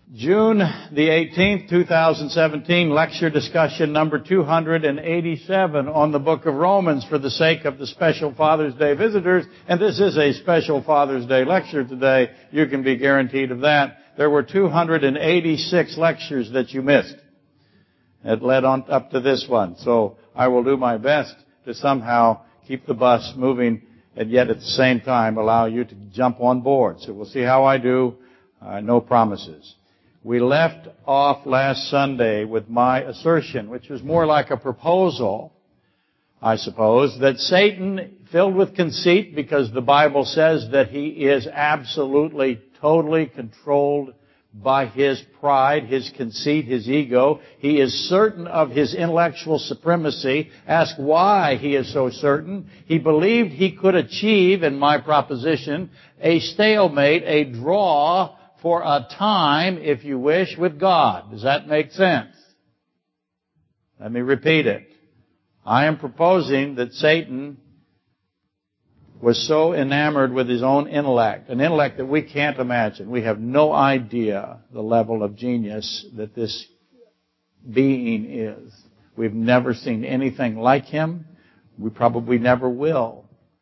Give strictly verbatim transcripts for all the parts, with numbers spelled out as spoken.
June the eighteenth, two thousand seventeen, lecture discussion number two hundred eighty-seven on the book of Romans for the sake of the special Father's Day visitors. And this is a special Father's Day lecture today. You can be guaranteed of that. There were two hundred eighty-six lectures that you missed. It led on up to this one. So I will do my best to somehow keep the bus moving and yet at the same time allow you to jump on board. So we'll see how I do. Uh, no promises. We left off last Sunday with my assertion, which was more like a proposal, I suppose, that Satan, filled with conceit, because the Bible says that he is absolutely, totally controlled by his pride, his conceit, his ego. He is certain of his intellectual supremacy. Ask why he is so certain. He believed he could achieve, in my proposition, a stalemate, a draw for a time, if you wish, with God. Does that make sense? Let me repeat it. I am proposing that Satan was so enamored with his own intellect, an intellect that we can't imagine. We have no idea the level of genius that this being is. We've never seen anything like him. We probably never will.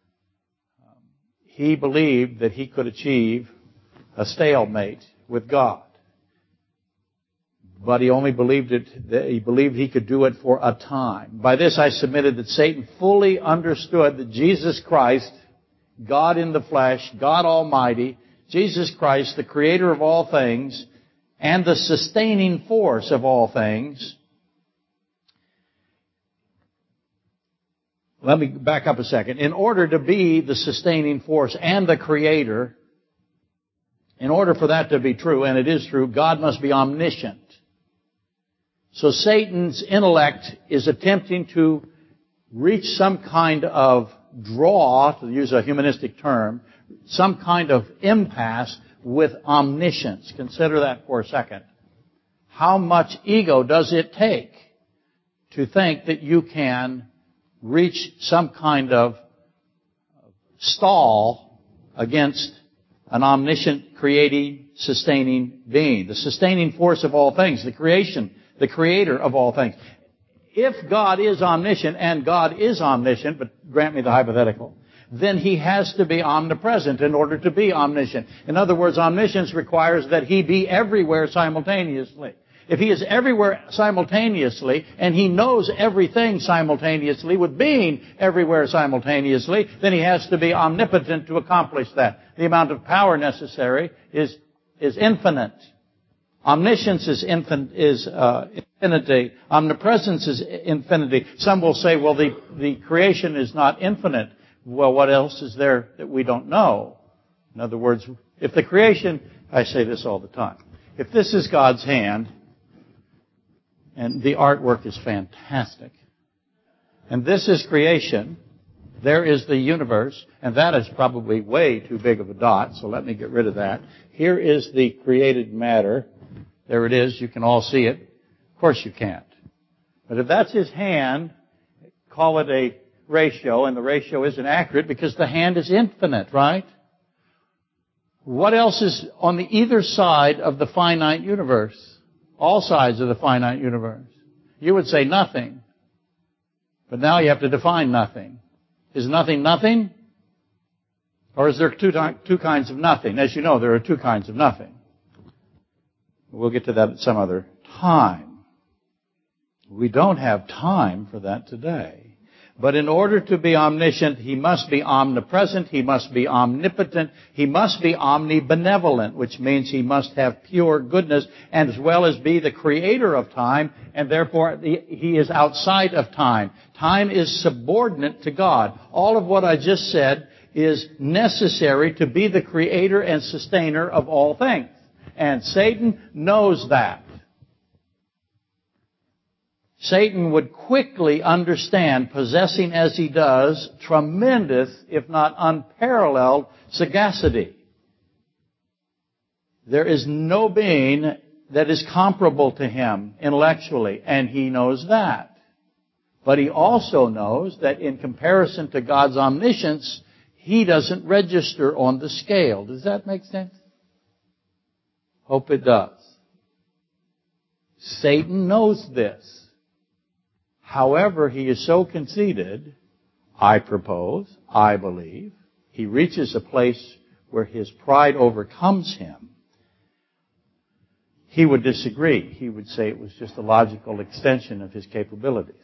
He believed that he could achieve a stalemate with God. But he only believed it, that he believed he could do it for a time. By this I submitted that Satan fully understood that Jesus Christ, God in the flesh, God Almighty, Jesus Christ, the creator of all things, and the sustaining force of all things. Let me back up a second. In order to be the sustaining force and the creator, in order for that to be true, and it is true, God must be omniscient. So Satan's intellect is attempting to reach some kind of draw, to use a humanistic term, some kind of impasse with omniscience. Consider that for a second. How much ego does it take to think that you can reach some kind of stall against an omniscient, creating, sustaining being, the sustaining force of all things, the creation, the creator of all things. If God is omniscient, and God is omniscient, but grant me the hypothetical, then he has to be omnipresent in order to be omniscient. In other words, omniscience requires that he be everywhere simultaneously. If he is everywhere simultaneously, and he knows everything simultaneously, with being everywhere simultaneously, then he has to be omnipotent to accomplish that. The amount of power necessary is, is infinite. Omniscience is, infin, is uh, infinity. Omnipresence is infinity. Some will say, well, the, the creation is not infinite. Well, what else is there that we don't know? In other words, if the creation, I say this all the time, if this is God's hand, and the artwork is fantastic, and this is creation, there is the universe, and that is probably way too big of a dot, so let me get rid of that. Here is the created matter. There it is. You can all see it. Of course you can't. But if that's his hand, call it a ratio, and the ratio isn't accurate because the hand is infinite, right? What else is on the either side of the finite universe? All sides of the finite universe. You would say nothing. But now you have to define nothing. Is nothing nothing? Or is there two, two kinds of nothing? As you know, there are two kinds of nothing. We'll get to that at some other time. We don't have time for that today. But in order to be omniscient, he must be omnipresent, he must be omnipotent, he must be omnibenevolent, which means he must have pure goodness, and as well as be the creator of time, and therefore he is outside of time. Time is subordinate to God. All of what I just said is necessary to be the creator and sustainer of all things. And Satan knows that. Satan would quickly understand, possessing as he does, tremendous, if not unparalleled, sagacity. There is no being that is comparable to him intellectually, and he knows that. But he also knows that in comparison to God's omniscience, he doesn't register on the scale. Does that make sense? Hope it does. Satan knows this. However, he is so conceited, I propose, I believe, he reaches a place where his pride overcomes him. He would disagree. He would say it was just a logical extension of his capabilities.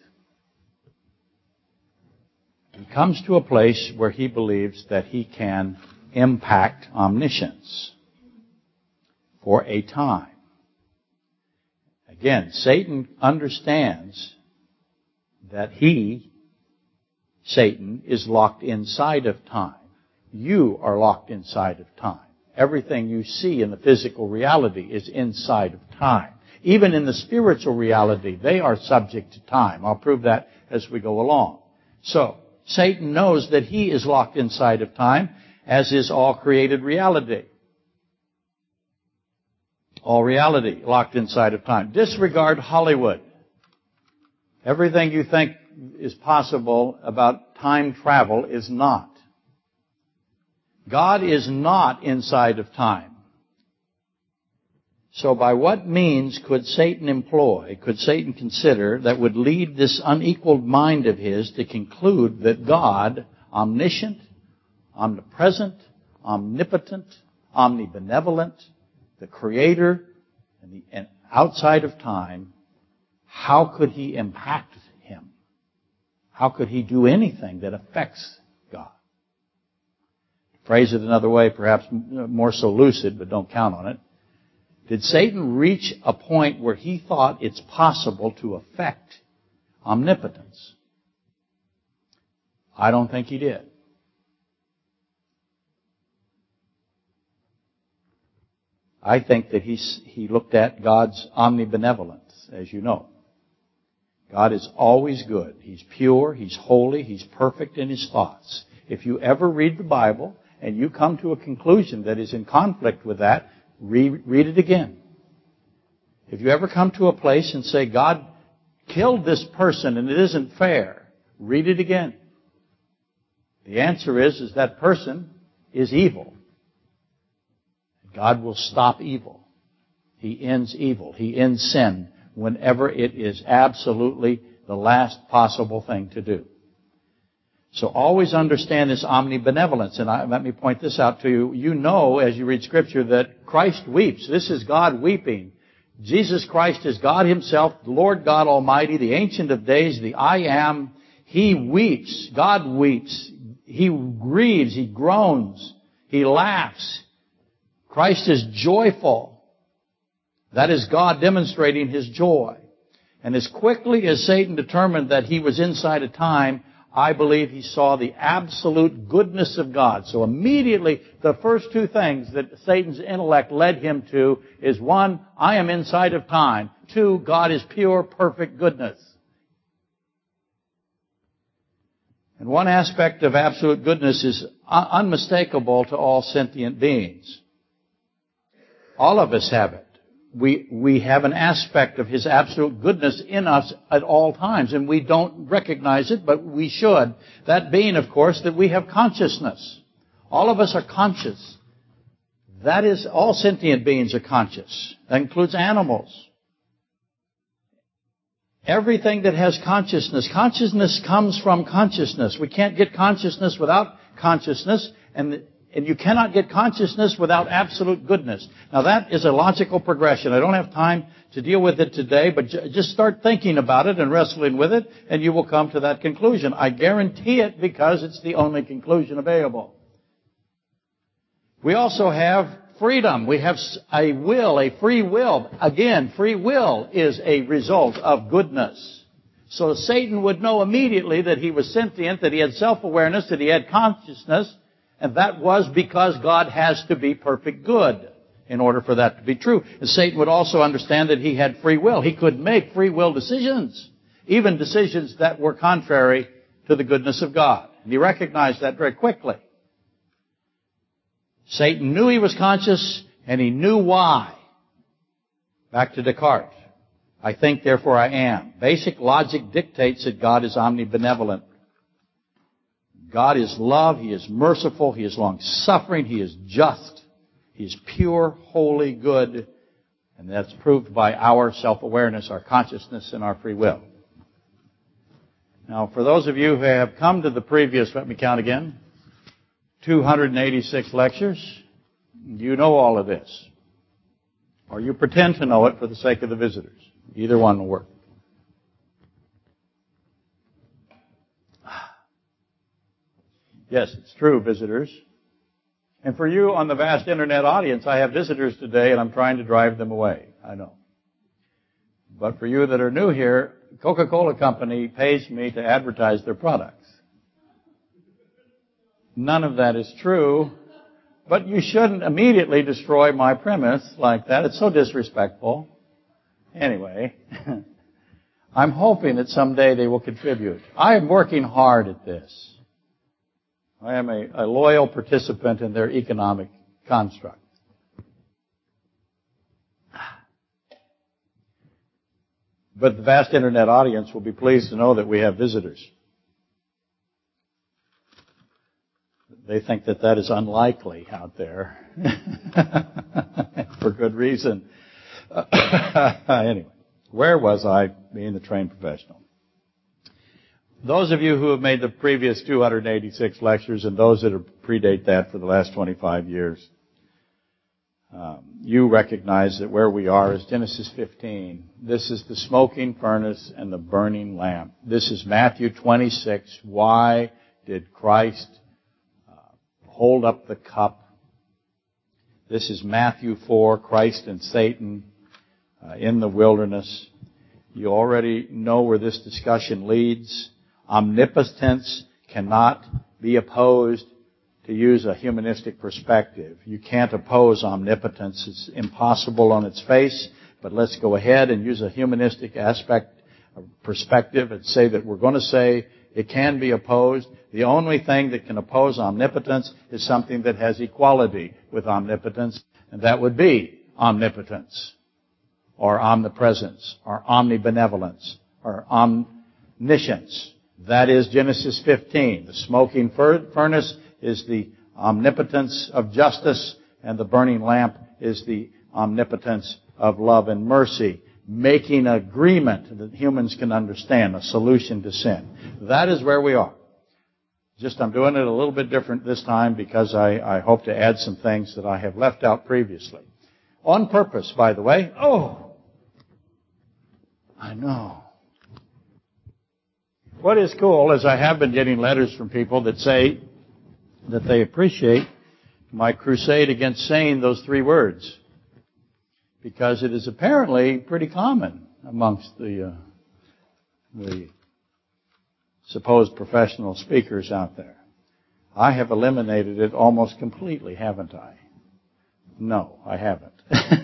He comes to a place where he believes that he can impact omniscience for a time. Again, Satan understands that he, Satan, is locked inside of time. You are locked inside of time. Everything you see in the physical reality is inside of time. Even in the spiritual reality, they are subject to time. I'll prove that as we go along. So, Satan knows that he is locked inside of time, as is all created reality. All reality locked inside of time. Disregard Hollywood. Everything you think is possible about time travel is not. God is not inside of time. So by what means could Satan employ, could Satan consider, that would lead this unequaled mind of his to conclude that God, omniscient, omnipresent, omnipotent, omnibenevolent, the Creator, and, the, and outside of time, how could he impact him? How could he do anything that affects God? Phrase it another way, perhaps more so lucid, but don't count on it. Did Satan reach a point where he thought it's possible to affect omnipotence? I don't think he did. I think that he, he looked at God's omnibenevolence, as you know. God is always good. He's pure, He's holy, He's perfect in His thoughts. If you ever read the Bible and you come to a conclusion that is in conflict with that, read, read it again. If you ever come to a place and say, God killed this person and it isn't fair, read it again. The answer is, is that person is evil. God will stop evil. He ends evil. He ends sin whenever it is absolutely the last possible thing to do. So always understand this omnibenevolence. And I, let me point this out to you. You know, as you read Scripture, that Christ weeps. This is God weeping. Jesus Christ is God Himself, the Lord God Almighty, the Ancient of Days, the I Am. He weeps. God weeps. He grieves. He groans. He laughs. Christ is joyful. That is God demonstrating His joy. And as quickly as Satan determined that he was inside of time, I believe he saw the absolute goodness of God. So immediately, the first two things that Satan's intellect led him to is, one, I am inside of time. Two, God is pure, perfect goodness. And one aspect of absolute goodness is unmistakable to all sentient beings. All of us have it. We, we have an aspect of His absolute goodness in us at all times, and we don't recognize it, but we should. That being, of course, that we have consciousness. All of us are conscious. That is, all sentient beings are conscious. That includes animals. Everything that has consciousness. Consciousness comes from consciousness. We can't get consciousness without consciousness, and And you cannot get consciousness without absolute goodness. Now that is a logical progression. I don't have time to deal with it today, but j- just start thinking about it and wrestling with it, and you will come to that conclusion. I guarantee it, because it's the only conclusion available. We also have freedom. We have a will, a free will. Again, free will is a result of goodness. So Satan would know immediately that he was sentient, that he had self-awareness, that he had consciousness. And that was because God has to be perfect good in order for that to be true. And Satan would also understand that he had free will. He could make free will decisions, even decisions that were contrary to the goodness of God. And he recognized that very quickly. Satan knew he was conscious, and he knew why. Back to Descartes. I think, therefore I am. Basic logic dictates that God is omnibenevolent. God is love. He is merciful. He is long-suffering. He is just. He is pure, holy, good. And that's proved by our self-awareness, our consciousness, and our free will. Now, for those of you who have come to the previous, let me count again, two hundred eighty-six lectures, you know all of this. Or you pretend to know it for the sake of the visitors. Either one will work. Yes, it's true, visitors. And for you on the vast internet audience, I have visitors today and I'm trying to drive them away. I know. But for you that are new here, Coca-Cola Company pays me to advertise their products. None of that is true, but you shouldn't immediately destroy my premise like that. It's so disrespectful. Anyway, I'm hoping that someday they will contribute. I am working hard at this. I am a, a loyal participant in their economic construct. But the vast internet audience will be pleased to know that we have visitors. They think that that is unlikely out there. For good reason. Anyway, where was I being the trained professional? Those of you who have made the previous two hundred eighty-six lectures and those that have predate that for the last twenty-five years, um, you recognize that where we are is Genesis fifteen. This is the smoking furnace and the burning lamp. This is Matthew twenty-six. Why did Christ uh, hold up the cup? This is Matthew four, Christ and Satan uh, in the wilderness. You already know where this discussion leads. Omnipotence cannot be opposed, to use a humanistic perspective. You can't oppose omnipotence. It's impossible on its face. But let's go ahead and use a humanistic aspect, perspective, and say that we're going to say it can be opposed. The only thing that can oppose omnipotence is something that has equality with omnipotence, and that would be omnipotence, or omnipresence, or omnibenevolence, or omniscience. That is Genesis fifteen. The smoking furnace is the omnipotence of justice, and the burning lamp is the omnipotence of love and mercy, making an agreement that humans can understand, a solution to sin. That is where we are. Just I'm doing it a little bit different this time because I, I hope to add some things that I have left out previously. On purpose, by the way. Oh, I know. What is cool is I have been getting letters from people that say that they appreciate my crusade against saying those three words, because it is apparently pretty common amongst the uh, the supposed professional speakers out there. I have eliminated it almost completely, haven't I? No, I haven't.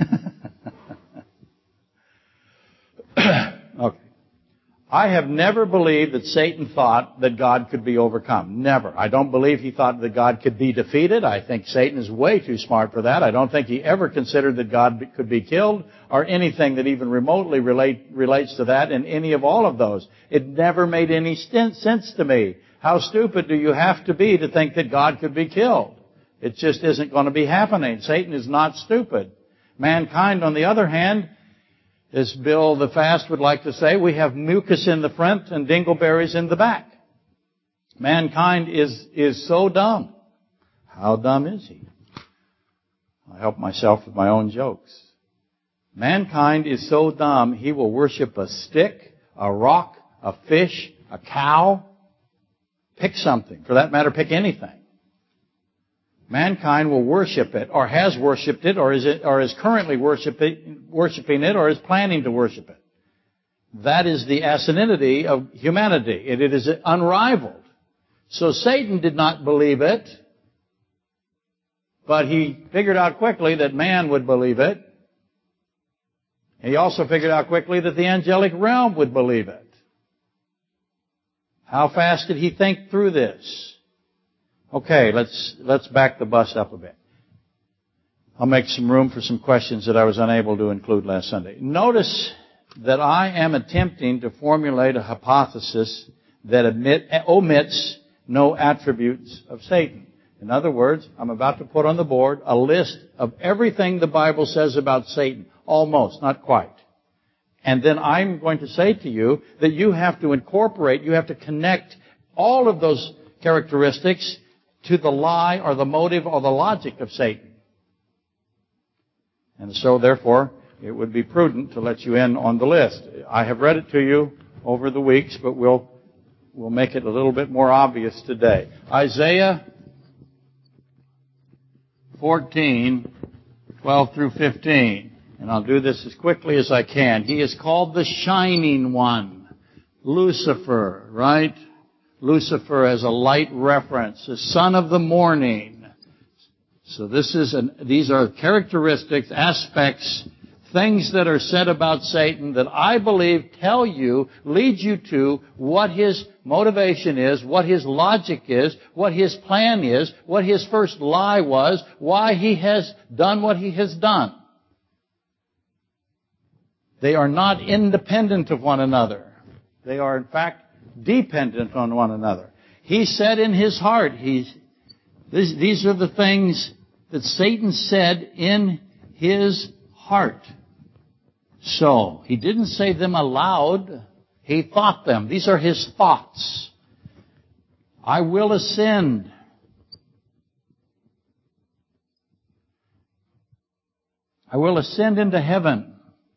Okay. I have never believed that Satan thought that God could be overcome. Never. I don't believe he thought that God could be defeated. I think Satan is way too smart for that. I don't think he ever considered that God could be killed or anything that even remotely relate, relates to that in any of all of those. It never made any sense to me. How stupid do you have to be to think that God could be killed? It just isn't going to be happening. Satan is not stupid. Mankind, on the other hand, as Bill the Fast would like to say, we have mucus in the front and dingleberries in the back. Mankind is, is so dumb. How dumb is he? I help myself with my own jokes. Mankind is so dumb, he will worship a stick, a rock, a fish, a cow. Pick something. For that matter, pick anything. Mankind will worship it, or has worshipped it, or is it, or is currently worshiping, worshiping it, or is planning to worship it. That is the asininity of humanity. It, it is unrivaled. So Satan did not believe it, but he figured out quickly that man would believe it. He also figured out quickly that the angelic realm would believe it. How fast did he think through this? Okay, let's let's back the bus up a bit. I'll make some room for some questions that I was unable to include last Sunday. Notice that I am attempting to formulate a hypothesis that admit, omits no attributes of Satan. In other words, I'm about to put on the board a list of everything the Bible says about Satan. almost, not quite. And then I'm going to say to you that you have to incorporate, you have to connect all of those characteristics to the lie or the motive or the logic of Satan. And so, therefore, it would be prudent to let you in on the list. I have read it to you over the weeks, but we'll we'll make it a little bit more obvious today. Isaiah fourteen, twelve through fifteen. And I'll do this as quickly as I can. He is called the Shining One. Lucifer, right? Lucifer as a light reference. The son of the morning. So this is an, these are characteristics, aspects, things that are said about Satan that I believe tell you, lead you to what his motivation is, what his logic is, what his plan is, what his first lie was, why he has done what he has done. They are not independent of one another. They are, in fact, dependent on one another. He said in his heart, he's, this, these are the things that Satan said in his heart. So, he didn't say them aloud. He thought them. These are his thoughts. I will ascend. I will ascend into heaven.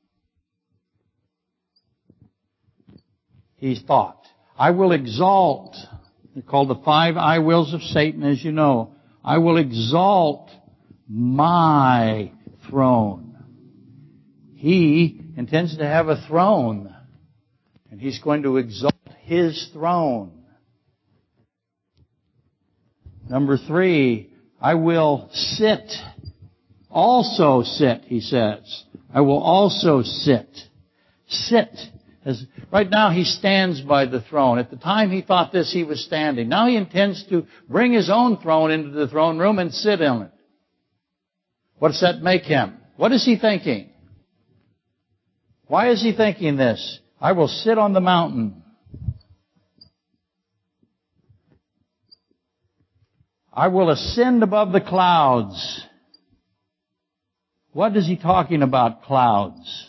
He thought. I will exalt. They're called the five I wills of Satan, as you know. I will exalt my throne. He intends to have a throne. And he's going to exalt his throne. Number three, I will sit. Also sit, he says. I will also sit. Sit. As, right now he stands by the throne. At the time he thought this, he was standing. Now he intends to bring his own throne into the throne room and sit on it. What does that make him? What is he thinking? Why is he thinking this? I will sit on the mountain. I will ascend above the clouds. What is he talking about, clouds?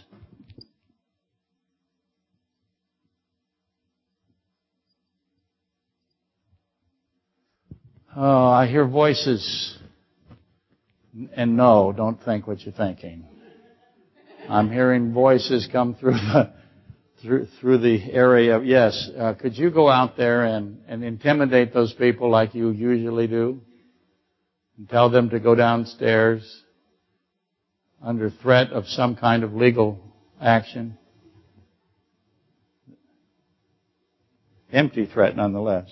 Oh, I hear voices. And no, don't think what you're thinking. I'm hearing voices come through the through through the area. Yes, uh, could you go out there and, and intimidate those people like you usually do? And tell them to go downstairs under threat of some kind of legal action? Empty threat nonetheless.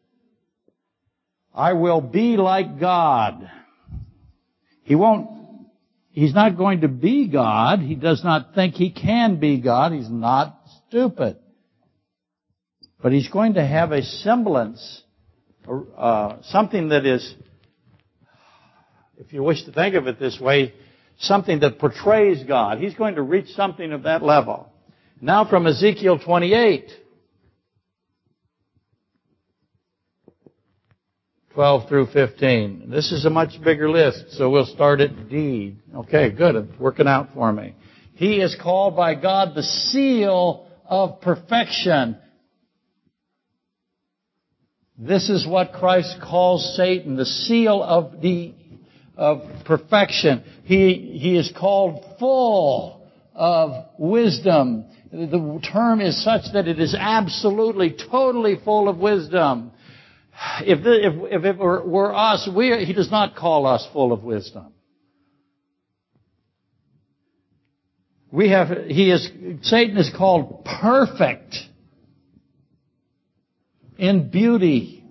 I will be like God. He won't, he's not going to be God. He does not think he can be God. He's not stupid. But he's going to have a semblance, uh, something that is, if you wish to think of it this way, something that portrays God. He's going to reach something of that level. Now from Ezekiel twenty-eight. twelve through fifteen. This is a much bigger list, so we'll start at D. Okay, good. It's working out for me. He is called by God the seal of perfection. This is what Christ calls Satan, the seal of the of perfection. He he is called full of wisdom. The term is such that it is absolutely, totally full of wisdom. If, the, if, if it were, were us, we, he does not call us full of wisdom. We have, he is, Satan is called perfect in beauty.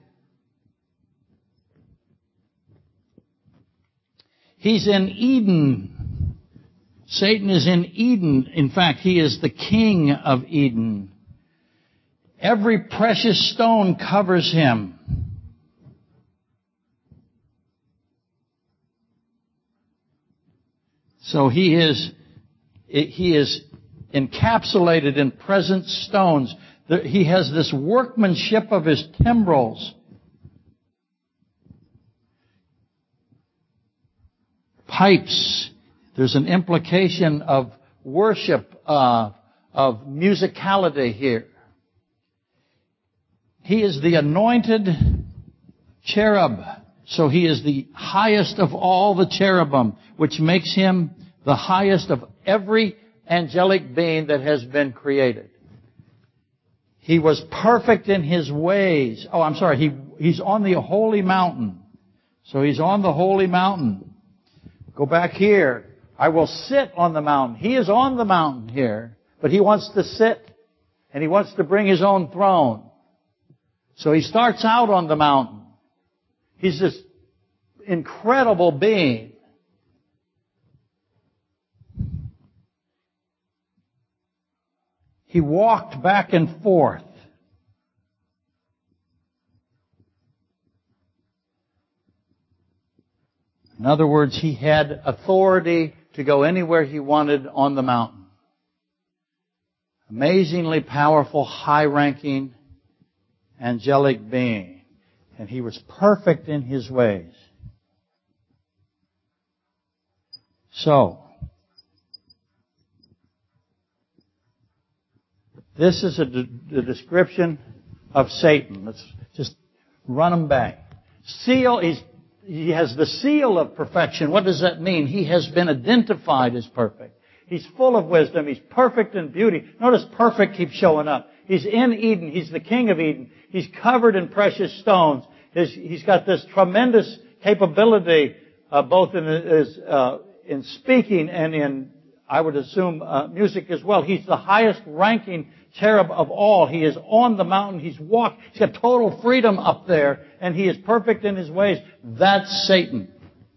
He's in Eden. Satan is in Eden. In fact, he is the king of Eden. Every precious stone covers him. So he is, he is encapsulated in present stones. He has this workmanship of his timbrels. Pipes. There's an implication of worship, uh, of musicality here. He is the anointed cherub. So he is the highest of all the cherubim, which makes him the highest of every angelic being that has been created. He was perfect in his ways. Oh, I'm sorry. He, he's on the holy mountain. So he's on the holy mountain. Go back here. I will sit on the mountain. He is on the mountain here, but he wants to sit and he wants to bring his own throne. So he starts out on the mountain. He's this incredible being. He walked back and forth. In other words, he had authority to go anywhere he wanted on the mountain. Amazingly powerful, high-ranking, angelic being. And he was perfect in his ways. So, this is a, de- a description of Satan. Let's just run them back. Seal, he's, he has the seal of perfection. What does that mean? He has been identified as perfect. He's full of wisdom. He's perfect in beauty. Notice perfect keeps showing up. He's in Eden. He's the king of Eden. He's covered in precious stones. His, he's got this tremendous capability, uh, both in his, uh, in speaking and in, I would assume, uh, music as well. He's the highest ranking cherub of all. He is on the mountain. He's walked. He's got total freedom up there, and he is perfect in his ways. That's Satan.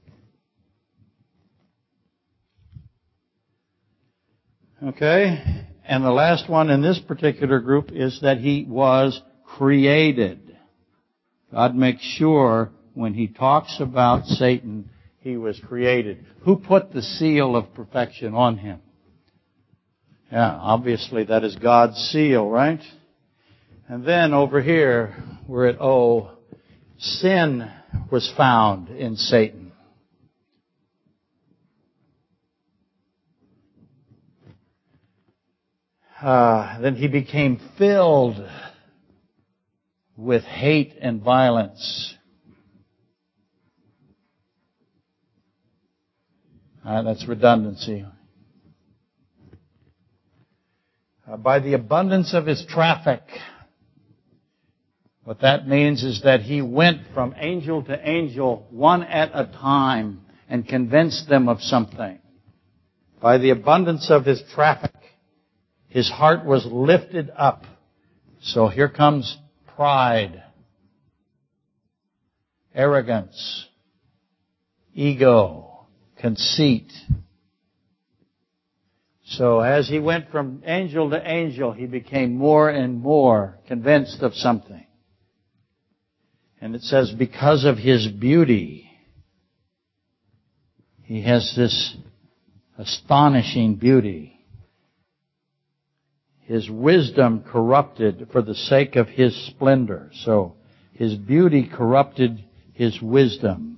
Okay? And the last one in this particular group is that he was created. God makes sure when he talks about Satan, he was created. Who put the seal of perfection on him? Yeah, obviously that is God's seal, right? And then over here, we're at O, sin was found in Satan. Uh, then he became filled with hate and violence. Uh, that's redundancy. Uh, by the abundance of his traffic. What that means is that he went from angel to angel, one at a time, and convinced them of something. By the abundance of his traffic, his heart was lifted up. So here comes pride, arrogance, ego, conceit. So as he went from angel to angel, he became more and more convinced of something. And it says because of his beauty, he has this astonishing beauty. His wisdom corrupted for the sake of his splendor. So his beauty corrupted his wisdom.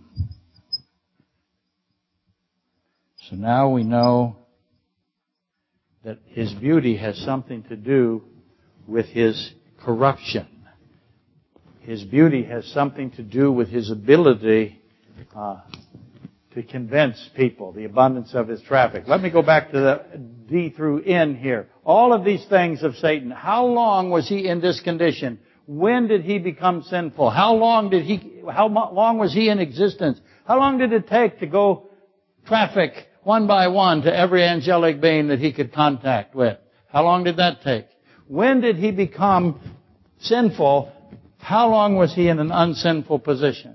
So now we know that his beauty has something to do with his corruption. His beauty has something to do with his ability uh, to convince people, the abundance of his traffic. Let me go back to the D through N here. All of these things of Satan. How long was he in this condition? When did he become sinful? How long did he, how long was he in existence? How long did it take to go traffic one by one to every angelic being that he could contact with? How long did that take? When did he become sinful? How long was he in an unsinful position?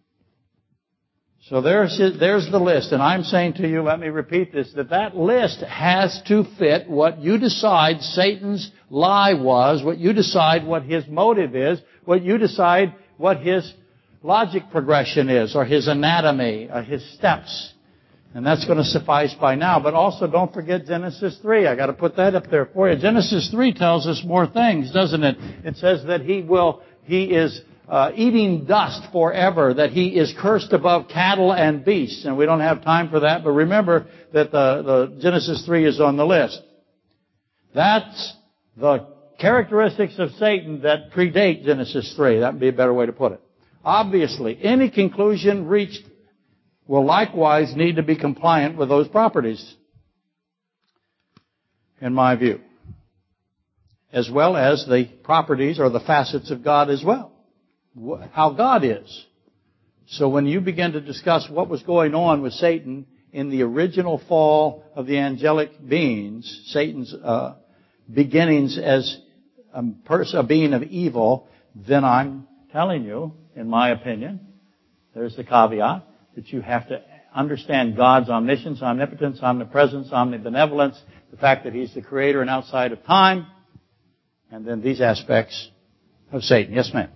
So there's, there's the list. And I'm saying to you, let me repeat this, that that list has to fit what you decide Satan's lie was, what you decide what his motive is, what you decide what his logic progression is, or his anatomy, or his steps. And that's going to suffice by now. But also don't forget Genesis three. I got to put that up there for you. Genesis three tells us more things, doesn't it? It says that he will, he is uh, eating dust forever, that he is cursed above cattle and beasts. And we don't have time for that, but remember that the, the Genesis three is on the list. That's the characteristics of Satan that predate Genesis three. That would be a better way to put it. Obviously, any conclusion reached will likewise need to be compliant with those properties, in my view, as well as the properties or the facets of God as well, how God is. So when you begin to discuss what was going on with Satan in the original fall of the angelic beings, Satan's uh, beginnings as a, person, a being of evil, then I'm telling you, in my opinion, there's the caveat, that you have to understand God's omniscience, omnipotence, omnipresence, omnibenevolence, the fact that He's the creator and outside of time, and then these aspects of Satan. Yes, ma'am.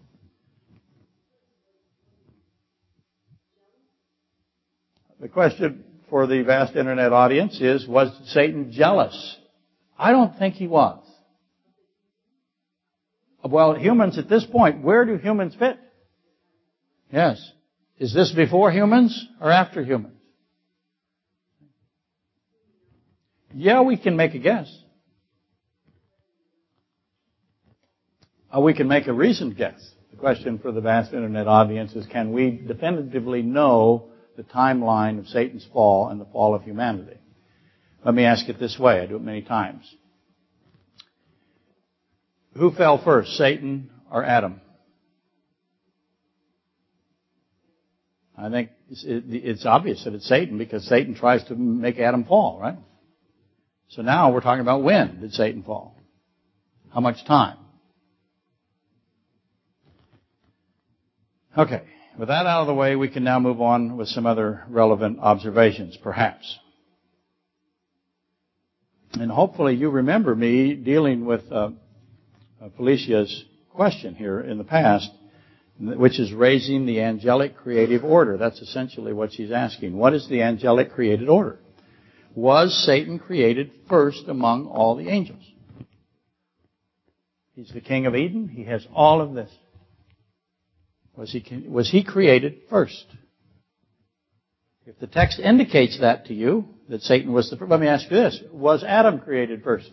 The question for the vast Internet audience is, was Satan jealous? I don't think he was. Well, humans at this point, where do humans fit? Yes. Is this before humans or after humans? Yeah, we can make a guess. Or we can make a reasoned guess. The question for the vast Internet audience is, can we definitively know the timeline of Satan's fall and the fall of humanity? Let me ask it this way. I do it many times. Who fell first, Satan or Adam? I think it's obvious that it's Satan, because Satan tries to make Adam fall, right? So now we're talking about when did Satan fall? How much time? Okay. With that out of the way, we can now move on with some other relevant observations, perhaps. And hopefully you remember me dealing with uh, Felicia's question here in the past, which is raising the angelic creative order. That's essentially what she's asking. What is the angelic created order? Was Satan created first among all the angels? He's the king of Eden. He has all of this. Was he, was he created first? If the text indicates that to you, that Satan was the first, let me ask you this. Was Adam created first?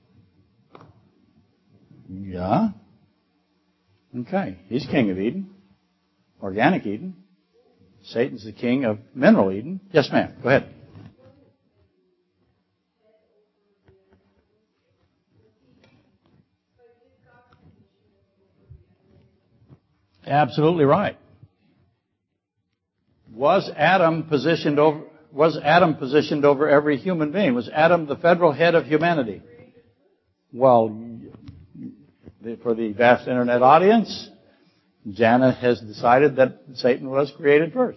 Yeah. Okay. He's king of Eden. Organic Eden. Satan's the king of mineral Eden. Yes, ma'am. Go ahead. Absolutely right. Was Adam positioned over, was Adam positioned over every human being? Was Adam the federal head of humanity? Well, for the vast Internet audience, Jana has decided that Satan was created first.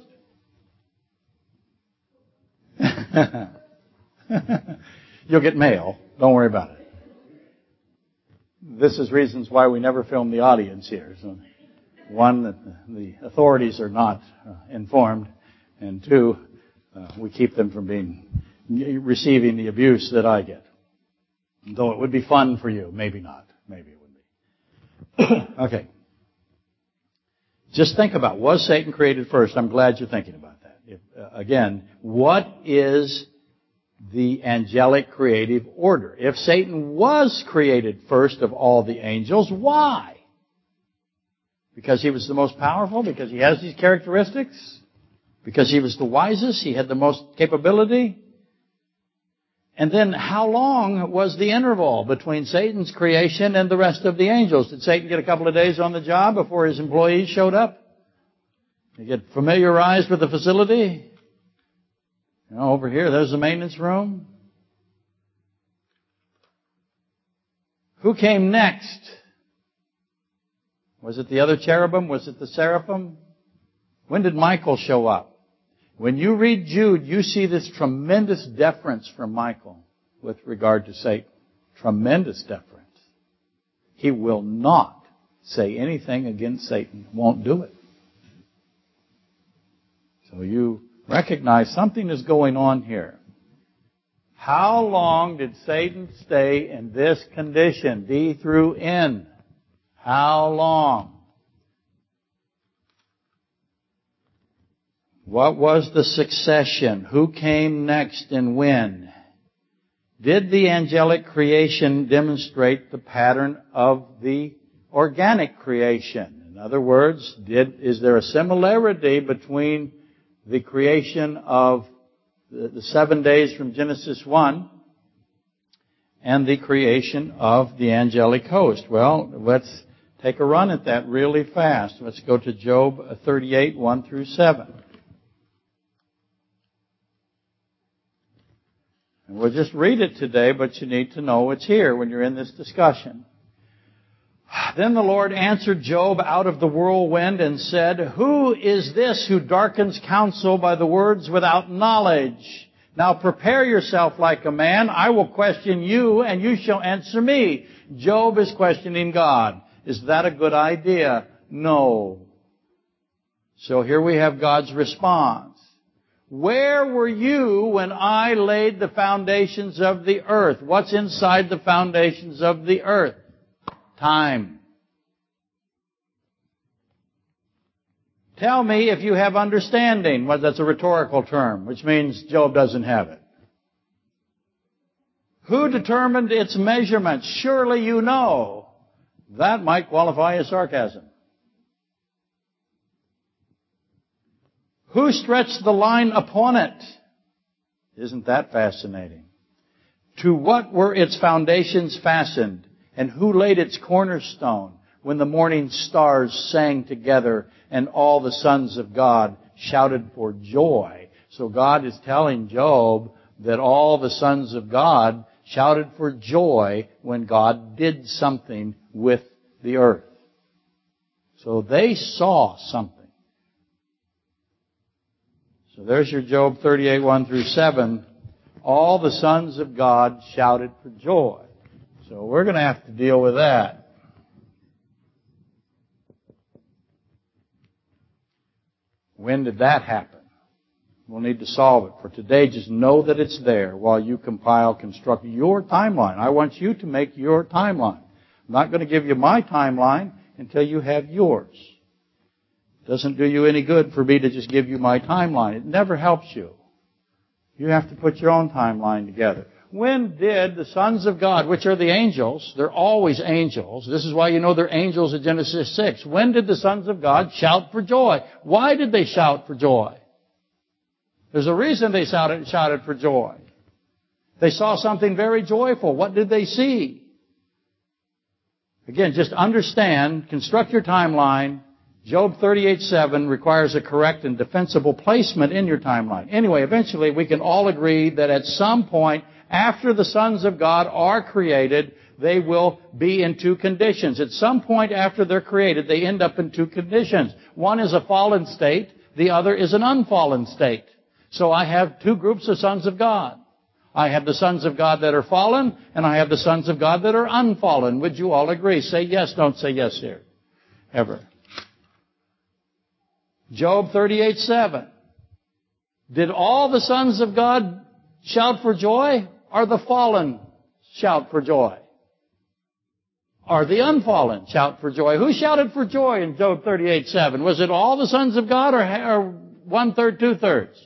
You'll get mail. Don't worry about it. This is reasons why we never film the audience here. So, one, that the authorities are not uh, informed, and two, uh, we keep them from being receiving the abuse that I get. Though it would be fun for you, maybe not. Maybe it would be. Okay. Just think about, was Satan created first? I'm glad you're thinking about that. If, uh, again, what is the angelic creative order? If Satan was created first of all the angels, why? Because he was the most powerful? Because he has these characteristics? Because he was the wisest? He had the most capability? And then how long was the interval between Satan's creation and the rest of the angels? Did Satan get a couple of days on the job before his employees showed up? Did he get familiarized with the facility? You know, over here, there's the maintenance room. Who came next? Was it the other cherubim? Was it the seraphim? When did Michael show up? When you read Jude, you see this tremendous deference from Michael with regard to Satan. Tremendous deference. He will not say anything against Satan. Won't do it. So you recognize something is going on here. How long did Satan stay in this condition? D through N. How long? What was the succession? Who came next and when? Did the angelic creation demonstrate the pattern of the organic creation? In other words, did, is there a similarity between the creation of the, the seven days from Genesis one and the creation of the angelic host? Well, let's take a run at that really fast. Let's go to Job thirty-eight, one through seven. And we'll just read it today, but you need to know it's here when you're in this discussion. Then the Lord answered Job out of the whirlwind and said, Who is this who darkens counsel by the words without knowledge? Now prepare yourself like a man. I will question you, and you shall answer me. Job is questioning God. Is that a good idea? No. So here we have God's response. Where were you when I laid the foundations of the earth? What's inside the foundations of the earth? Time. Tell me if you have understanding. Well, that's a rhetorical term, which means Job doesn't have it. Who determined its measurements? Surely you know. That might qualify as sarcasm. Who stretched the line upon it? Isn't that fascinating? To what were its foundations fastened? And who laid its cornerstone when the morning stars sang together and all the sons of God shouted for joy? So God is telling Job that all the sons of God shouted for joy when God did something with the earth. So they saw something. So there's your Job thirty-eight, one through seven. All the sons of God shouted for joy. So we're going to have to deal with that. When did that happen? We'll need to solve it. For today, just know that it's there while you compile, construct your timeline. I want you to make your timeline. I'm not going to give you my timeline until you have yours. It doesn't do you any good for me to just give you my timeline. It never helps you. You have to put your own timeline together. When did the sons of God, which are the angels, they're always angels. This is why you know they're angels in Genesis six. When did the sons of God shout for joy? Why did they shout for joy? There's a reason they shouted, shouted for joy. They saw something very joyful. What did they see? Again, just understand, construct your timeline. Job thirty-eight, seven requires a correct and defensible placement in your timeline. Anyway, eventually we can all agree that at some point after the sons of God are created, they will be in two conditions. At some point after they're created, they end up in two conditions. One is a fallen state. The other is an unfallen state. So I have two groups of sons of God. I have the sons of God that are fallen, and I have the sons of God that are unfallen. Would you all agree? Say yes, don't say yes here. Ever. Job thirty-eight, seven. Did all the sons of God shout for joy, or the fallen shout for joy? Or the unfallen shout for joy? Who shouted for joy in Job thirty-eight, seven? Was it all the sons of God, or, or one-third, two-thirds?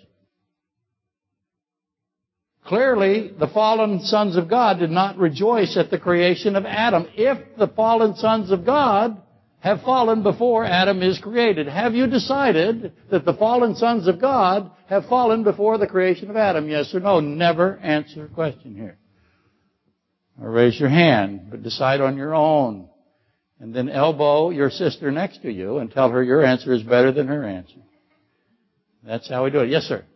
Clearly, the fallen sons of God did not rejoice at the creation of Adam. If the fallen sons of God have fallen before Adam is created. Have you decided that the fallen sons of God have fallen before the creation of Adam? Yes or no? Never answer a question here. Or raise your hand, but decide on your own. And then elbow your sister next to you and tell her your answer is better than her answer. That's how we do it. Yes, sir.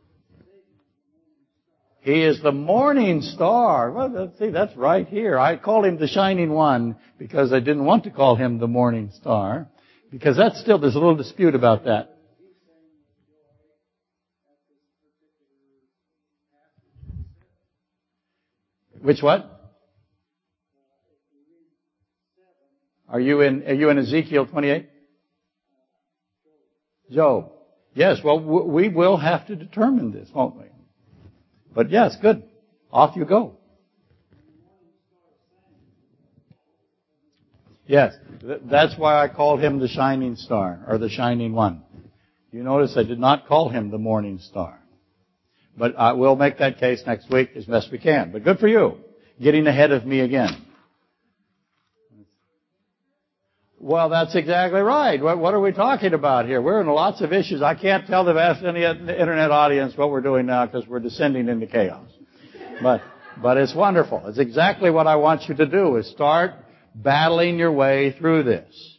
He is the morning star. Well, let's see, that's right here. I call him the shining one because I didn't want to call him the morning star. Because that's still, there's a little dispute about that. Which what? Are you in, are you in Ezekiel twenty-eight? Job. Yes, well, we will have to determine this, won't we? But yes, good. Off you go. Yes, that's why I called him the shining star, or the shining one. You notice I did not call him the morning star. But I will make that case next week as best we can. But good for you, getting ahead of me again. Well, that's exactly right. What, what are we talking about here? We're in lots of issues. I can't tell the vast internet audience what we're doing now because we're descending into chaos. But, but it's wonderful. It's exactly what I want you to do, is start battling your way through this.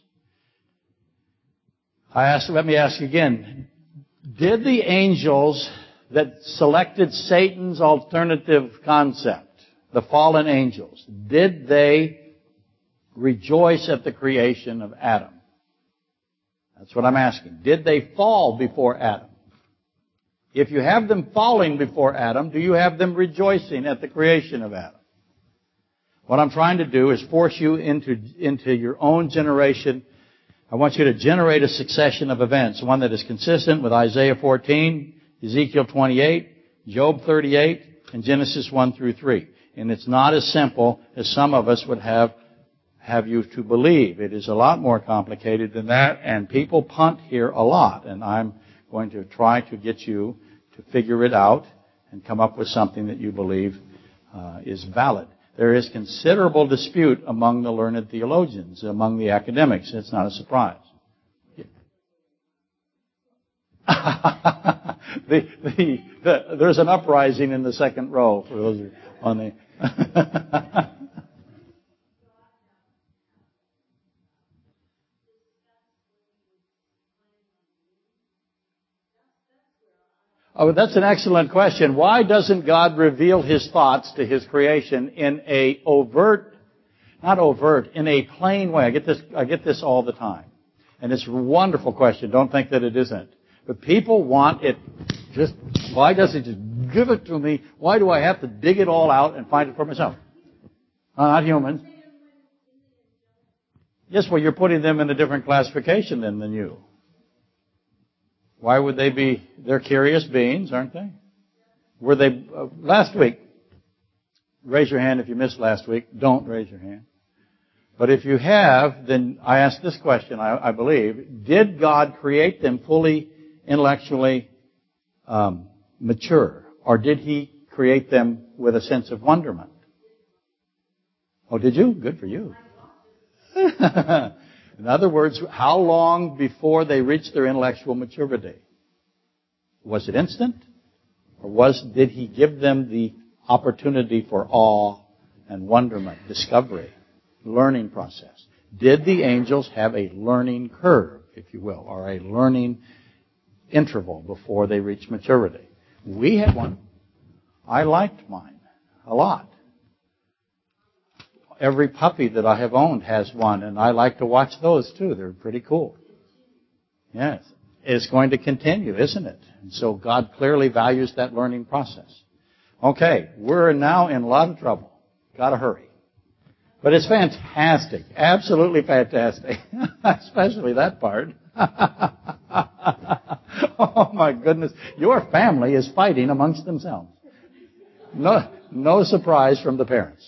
I ask, let me ask you again. Did the angels that selected Satan's alternative concept, the fallen angels, did they rejoice at the creation of Adam? That's what I'm asking. Did they fall before Adam? If you have them falling before Adam, do you have them rejoicing at the creation of Adam? What I'm trying to do is force you into, into your own generation. I want you to generate a succession of events, one that is consistent with Isaiah fourteen, Ezekiel twenty-eight, Job thirty-eight, and Genesis one through three. And it's not as simple as some of us would have have you to believe. It is a lot more complicated than that, and people punt here a lot. And I'm going to try to get you to figure it out and come up with something that you believe uh, is valid. There is considerable dispute among the learned theologians, among the academics. It's not a surprise. the, the, the, there's an uprising in the second row for those who are on the... Oh, that's an excellent question. Why doesn't God reveal His thoughts to His creation in a overt, not overt, in a plain way? I get this, I get this all the time. And it's a wonderful question. Don't think that it isn't. But people want it just, why doesn't He just give it to me? Why do I have to dig it all out and find it for myself? I'm not human. Yes, well, you're putting them in a different classification than, than you. Why would they be? They're curious beings, aren't they? Were they, uh, last week, raise your hand if you missed last week. Don't raise your hand. But if you have, then I asked this question, I, I believe. Did God create them fully intellectually um, mature? Or did He create them with a sense of wonderment? Oh, did you? Good for you. In other words, how long before they reached their intellectual maturity? Was it instant? Or was, did He give them the opportunity for awe and wonderment, discovery, learning process? Did the angels have a learning curve, if you will, or a learning interval before they reached maturity? We had one. I liked mine a lot. Every puppy that I have owned has one, and I like to watch those too. They're pretty cool. Yes. It's going to continue, isn't it? And so God clearly values that learning process. Okay, we're now in a lot of trouble. Got to hurry. But it's fantastic. Absolutely fantastic. Especially that part. Oh my goodness. Your family is fighting amongst themselves. No, no surprise from the parents.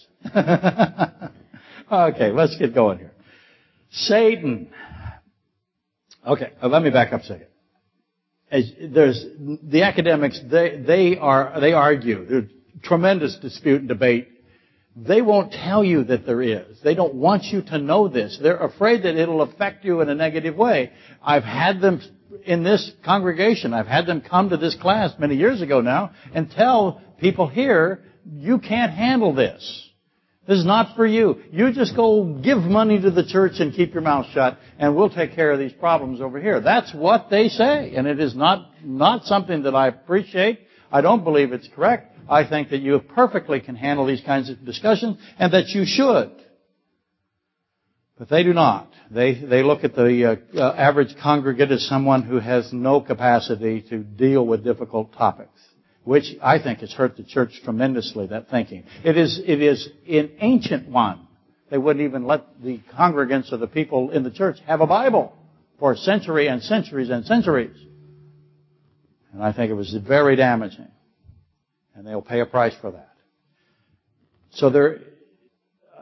Okay, let's get going here. Satan. Okay, uh, let me back up a second. As there's the academics. They they are they argue. There's tremendous dispute and debate. They won't tell you that there is. They don't want you to know this. They're afraid that it'll affect you in a negative way. I've had them in this congregation. I've had them come to this class many years ago now and tell people here, you can't handle this. This is not for you. You just go give money to the church and keep your mouth shut, and we'll take care of these problems over here. That's what they say, and it is not, not something that I appreciate. I don't believe it's correct. I think that you perfectly can handle these kinds of discussions, and that you should. But they do not. They, they look at the uh, uh, average congregant as someone who has no capacity to deal with difficult topics, which I think has hurt the church tremendously, that thinking. It is, it is an ancient one. They wouldn't even let the congregants or the people in the church have a Bible for a century and centuries and centuries. And I think it was very damaging. And they'll pay a price for that. So there, uh,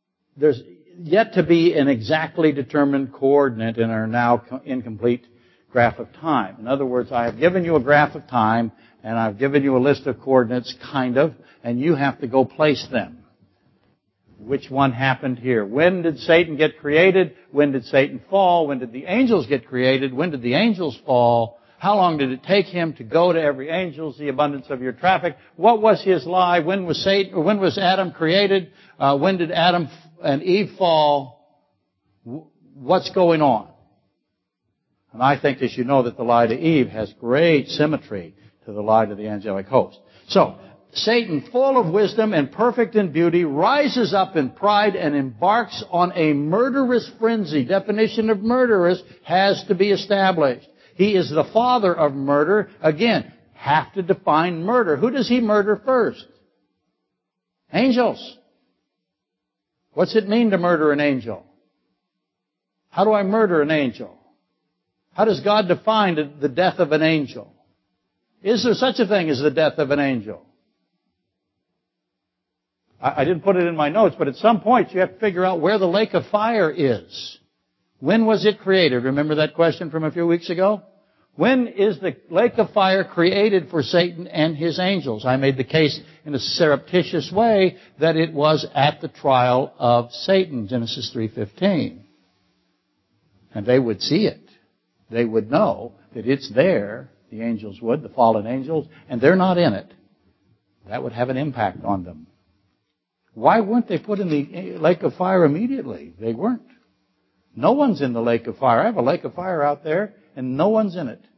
there's yet to be an exactly determined coordinate in our now incomplete graph of time. In other words, I have given you a graph of time, and I've given you a list of coordinates, kind of, and you have to go place them. Which one happened here? When did Satan get created? When did Satan fall? When did the angels get created? When did the angels fall? How long did it take him to go to every angel, the abundance of your traffic? What was his lie? When was Satan, or when was Adam created? Uh, when did Adam and Eve fall? What's going on? And I think, as you know, that the lie to Eve has great symmetry to the lie to the angelic host. So, Satan, full of wisdom and perfect in beauty, rises up in pride and embarks on a murderous frenzy. Definition of murderous has to be established. He is the father of murder. Again, have to define murder. Who does he murder first? Angels. What's it mean to murder an angel? How do I murder an angel? How does God define the death of an angel? Is there such a thing as the death of an angel? I didn't put it in my notes, but at some point you have to figure out where the lake of fire is. When was it created? Remember that question from a few weeks ago? When is the lake of fire created for Satan and his angels? I made the case in a surreptitious way that it was at the trial of Satan, Genesis three fifteen. And they would see it. They would know that it's there, the angels would, the fallen angels, and they're not in it. That would have an impact on them. Why weren't they put in the lake of fire immediately? They weren't. No one's in the lake of fire. I have a lake of fire out there, and no one's in it.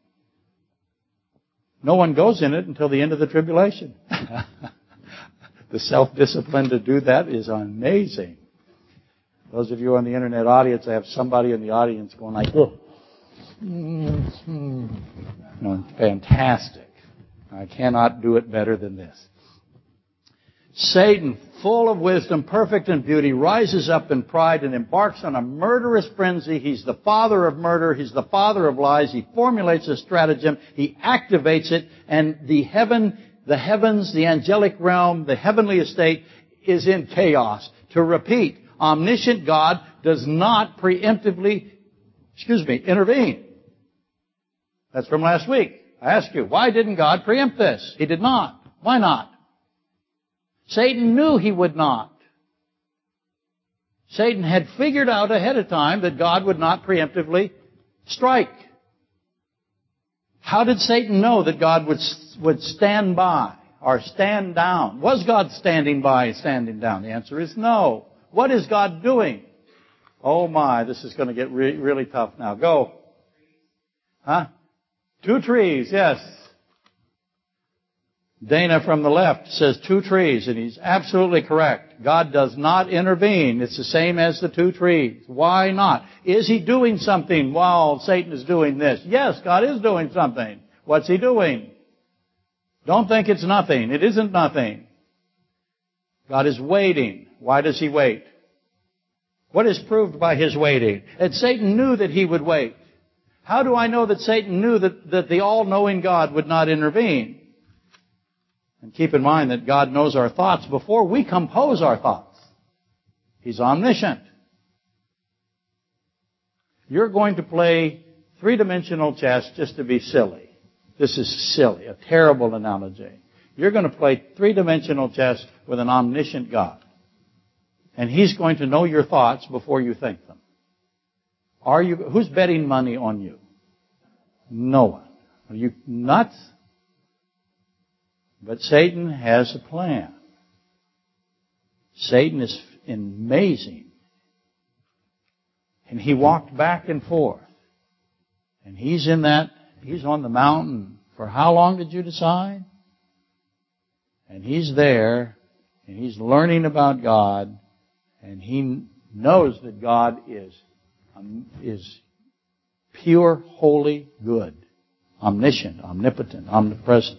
No one goes in it until the end of the tribulation. The self-discipline to do that is amazing. Those of you on the internet audience, I have somebody in the audience going like, oh. Mm-hmm. No, fantastic. I cannot do it better than this. Satan, full of wisdom, perfect in beauty, rises up in pride and embarks on a murderous frenzy. He's the father of murder. He's the father of lies. He formulates a stratagem. He activates it. And the heaven, the heavens, the angelic realm, the heavenly estate is in chaos. To repeat, omniscient God does not preemptively, excuse me, intervene. That's from last week. I asked you, why didn't God preempt this? He did not. Why not? Satan knew he would not. Satan had figured out ahead of time that God would not preemptively strike. How did Satan know that God would, would stand by or stand down? Was God standing by and standing down? The answer is no. What is God doing? Oh my, this is going to get re- really tough now. Go. Huh? Two trees, yes. Dana from the left says two trees, and he's absolutely correct. God does not intervene. It's the same as the two trees. Why not? Is he doing something while Satan is doing this? Yes, God is doing something. What's he doing? Don't think it's nothing. It isn't nothing. God is waiting. Why does he wait? What is proved by his waiting? And Satan knew that he would wait. How do I know that Satan knew that, that the all-knowing God would not intervene? And keep in mind that God knows our thoughts before we compose our thoughts. He's omniscient. You're going to play three-dimensional chess just to be silly. This is silly, a terrible analogy. You're going to play three-dimensional chess with an omniscient God. And He's going to know your thoughts before you think them. Are you? Who's betting money on you? No one. Are you nuts? But Satan has a plan. Satan is amazing. And he walked back and forth. And he's in that, he's on the mountain. For how long did you decide? And he's there, and he's learning about God, and he knows that God is, um, is pure, holy, good, omniscient, omnipotent, omnipresent.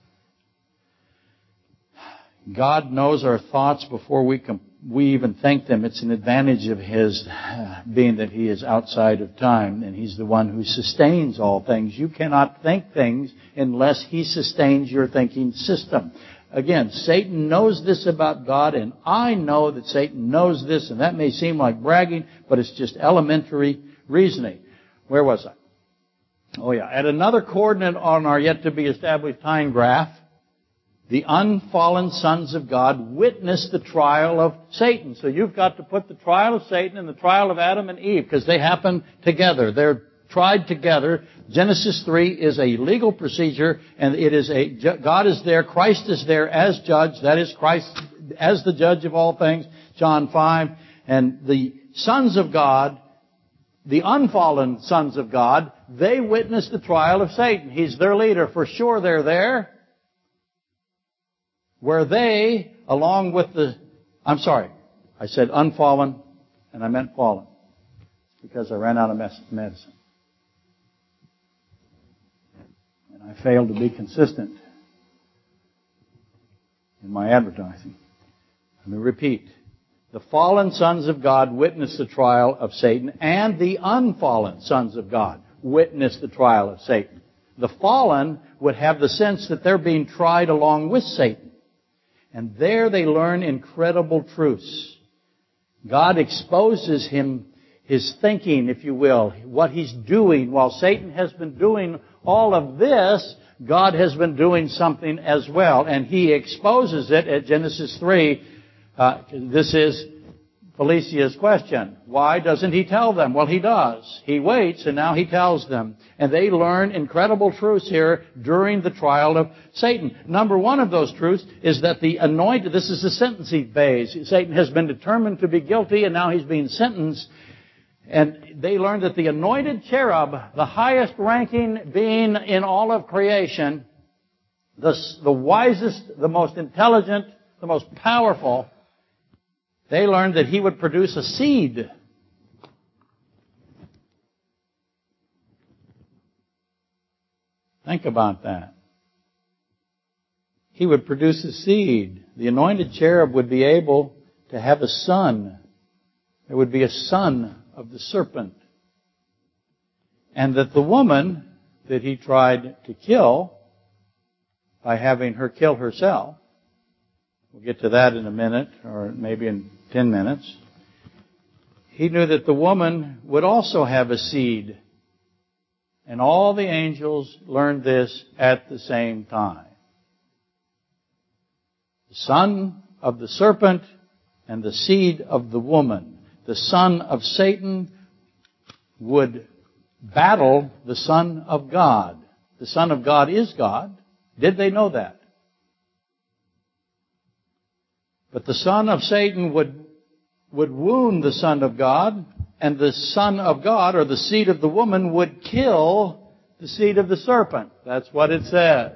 God knows our thoughts before we com- we even think them. It's an advantage of His, being that He is outside of time, and He's the one who sustains all things. You cannot think things unless He sustains your thinking system. Again, Satan knows this about God, and I know that Satan knows this, and that may seem like bragging, but it's just elementary reasoning. Where was I? Oh yeah. At another coordinate on our yet to be established time graph, the unfallen sons of God witnessed the trial of Satan. So you've got to put the trial of Satan and the trial of Adam and Eve, because they happen together. They're tried together. Genesis three is a legal procedure, and it is a, God is there, Christ is there as judge. That is Christ as the judge of all things. John five. And the sons of God, the unfallen sons of God, they witnessed the trial of Satan. He's their leader. For sure they're there. Where they, along with the, I'm sorry, I said unfallen, and I meant fallen. It's because I ran out of medicine. And I failed to be consistent in my advertising. Let me repeat. The fallen sons of God witnessed the trial of Satan, and the unfallen sons of God witnessed the trial of Satan. The fallen would have the sense that they're being tried along with Satan. And there they learn incredible truths. God exposes him, his thinking, if you will, what he's doing. While Satan has been doing all of this, God has been doing something as well. And he exposes it at Genesis three. Uh, this is Felicia's question. Why doesn't he tell them? Well, he does. He waits, and now he tells them. And they learn incredible truths here during the trial of Satan. Number one of those truths is that the anointed, this is the sentencing phase. Satan has been determined to be guilty, and now he's being sentenced. And they learn that the anointed cherub, the highest ranking being in all of creation, the, the wisest, the most intelligent, the most powerful, they learned that he would produce a seed. Think about that. He would produce a seed. The anointed cherub would be able to have a son. There would be a son of the serpent. And that the woman that he tried to kill by having her kill herself, we'll get to that in a minute, or maybe in ten minutes. He knew that the woman would also have a seed. And all the angels learned this at the same time. The son of the serpent and the seed of the woman. The son of Satan would battle the Son of God. The Son of God is God. Did they know that? But the son of Satan would, would wound the Son of God, and the Son of God, or the seed of the woman, would kill the seed of the serpent. That's what it says.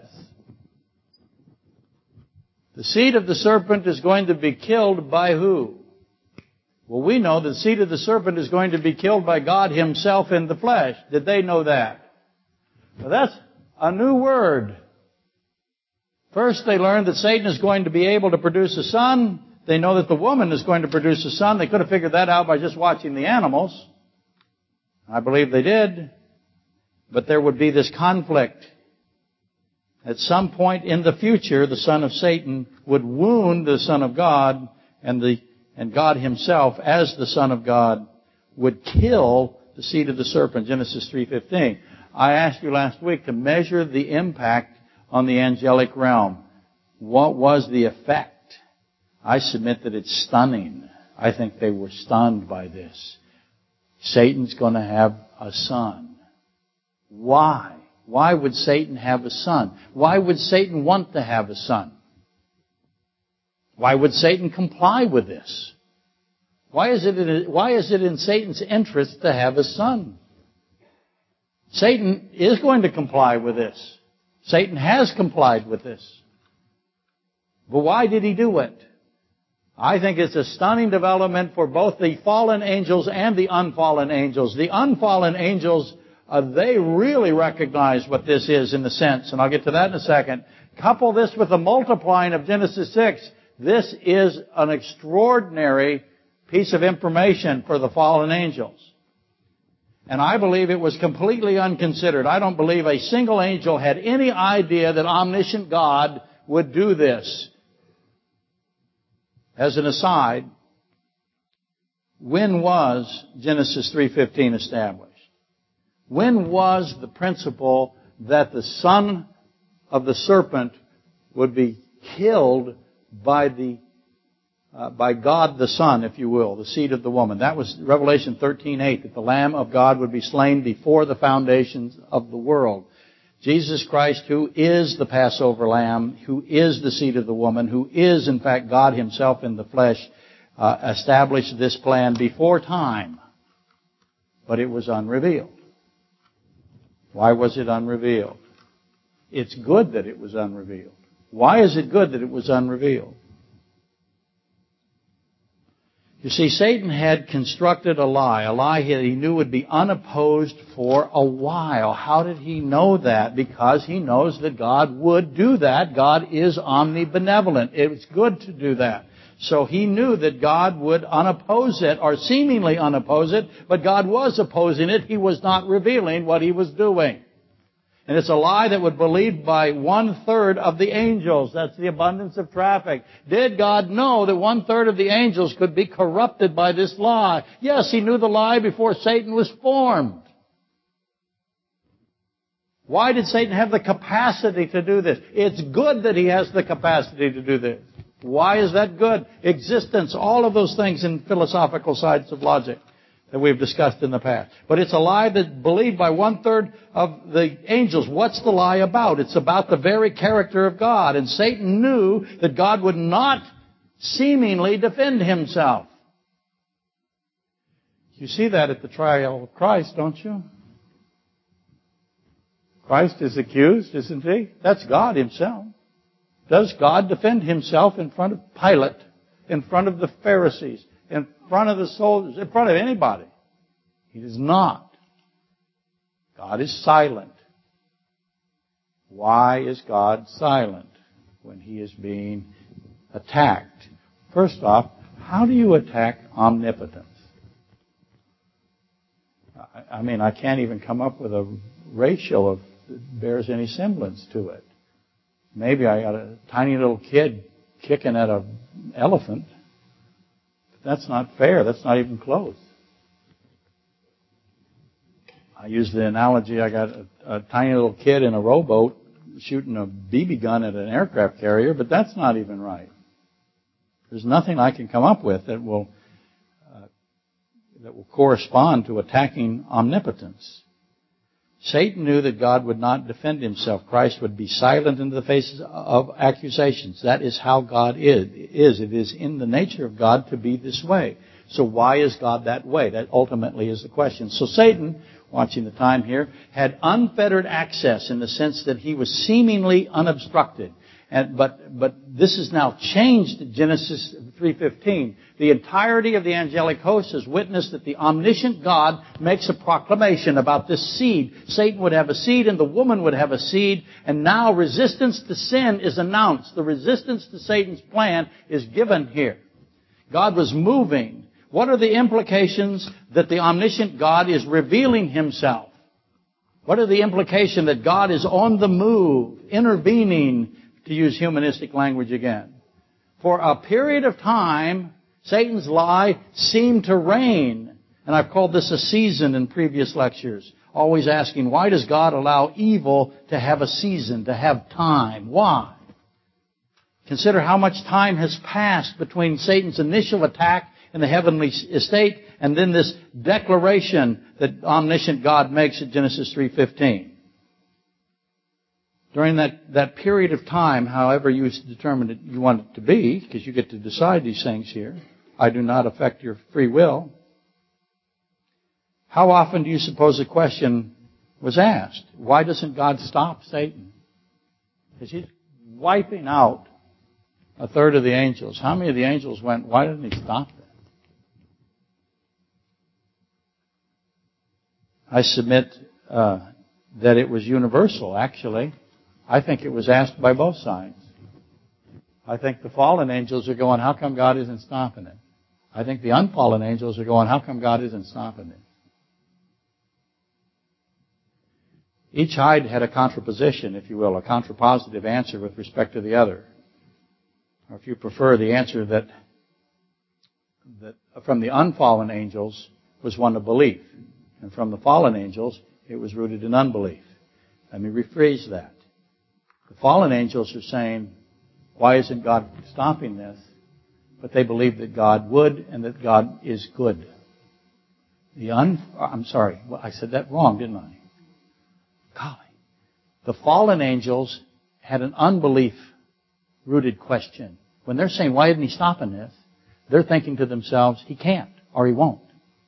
The seed of the serpent is going to be killed by who? Well, we know the seed of the serpent is going to be killed by God himself in the flesh. Did they know that? Well, that's a new word. First, they learned that Satan is going to be able to produce a son. They know that the woman is going to produce a son. They could have figured that out by just watching the animals. I believe they did. But there would be this conflict. At some point in the future, the son of Satan would wound the Son of God, and the and God himself, as the Son of God, would kill the seed of the serpent. Genesis three fifteen. I asked you last week to measure the impact on the angelic realm. What was the effect? I submit that it's stunning. I think they were stunned by this. Satan's going to have a son. Why? Why would Satan have a son? Why would Satan want to have a son? Why would Satan comply with this? Why is it in, why is it in Satan's interest to have a son? Satan is going to comply with this. Satan has complied with this. But why did he do it? I think it's a stunning development for both the fallen angels and the unfallen angels. The unfallen angels, uh, they really recognize what this is in a sense, and I'll get to that in a second. Couple this with the multiplying of Genesis six. This is an extraordinary piece of information for the fallen angels. And I believe it was completely unconsidered. I don't believe a single angel had any idea that omniscient God would do this. As an aside, when was Genesis three fifteen established? When was the principle that the son of the serpent would be killed by the uh, by God the Son, if you will, the seed of the woman? That was Revelation thirteen eight, that the Lamb of God would be slain before the foundations of the world. Jesus Christ, who is the Passover Lamb, who is the seed of the woman, who is, in fact, God Himself in the flesh, uh, established this plan before time. But it was unrevealed. Why was it unrevealed? It's good that it was unrevealed. Why is it good that it was unrevealed? You see, Satan had constructed a lie, a lie that he knew would be unopposed for a while. How did he know that? Because he knows that God would do that. God is omnibenevolent. It's good to do that. So he knew that God would unoppose it, or seemingly unoppose it, but God was opposing it. He was not revealing what He was doing. And it's a lie that was believed by one-third of the angels. That's the abundance of traffic. Did God know that one-third of the angels could be corrupted by this lie? Yes, He knew the lie before Satan was formed. Why did Satan have the capacity to do this? It's good that he has the capacity to do this. Why is that good? Existence, all of those things in philosophical sides of logic that we've discussed in the past. But it's a lie that's believed by one-third of the angels. What's the lie about? It's about the very character of God. And Satan knew that God would not seemingly defend Himself. You see that at the trial of Christ, don't you? Christ is accused, isn't He? That's God Himself. Does God defend Himself in front of Pilate, in front of the Pharisees, in front of the soldiers, in front of anybody? He does not. God is silent. Why is God silent when He is being attacked? First off, how do you attack omnipotence? I mean, I can't even come up with a ratio of that bears any semblance to it. Maybe I got a tiny little kid kicking at an elephant. That's not fair. That's not even close. I use the analogy, I got a, a tiny little kid in a rowboat shooting a B B gun at an aircraft carrier, but that's not even right. There's nothing I can come up with that will uh, that will correspond to attacking omnipotence. Satan knew that God would not defend Himself. Christ would be silent in the face of accusations. That is how God is. It is in the nature of God to be this way. So why is God that way? That ultimately is the question. So Satan, watching the time here, had unfettered access in the sense that he was seemingly unobstructed. And, but, but this is now changed in Genesis three fifteen. The entirety of the angelic host has witnessed that the omniscient God makes a proclamation about this seed. Satan would have a seed and the woman would have a seed. And now resistance to sin is announced. The resistance to Satan's plan is given here. God was moving. What are the implications that the omniscient God is revealing Himself? What are the implications that God is on the move, intervening, to use humanistic language again? For a period of time, Satan's lie seemed to reign. And I've called this a season in previous lectures. Always asking, why does God allow evil to have a season, to have time? Why? Consider how much time has passed between Satan's initial attack in the heavenly estate and then this declaration that omniscient God makes at Genesis three fifteen. During that, that period of time, however you determine that you want it to be, because you get to decide these things here, I do not affect your free will. How often do you suppose the question was asked? Why doesn't God stop Satan? Because He's wiping out a third of the angels. How many of the angels went, why didn't He stop them? I submit uh, that it was universal, actually. I think it was asked by both sides. I think the fallen angels are going, how come God isn't stopping it? I think the unfallen angels are going, how come God isn't stopping it? Each side had a contraposition, if you will, a contrapositive answer with respect to the other. Or if you prefer, the answer that, that from the unfallen angels was one of belief. And from the fallen angels, It was rooted in unbelief. Let me rephrase that. The fallen angels are saying, why isn't God stopping this? But they believe that God would and that God is good. The un, I'm sorry, well, I said that wrong, didn't I? Golly. The fallen angels had an unbelief-rooted question. When they're saying, why isn't he stopping this? They're thinking to themselves, he can't or he won't.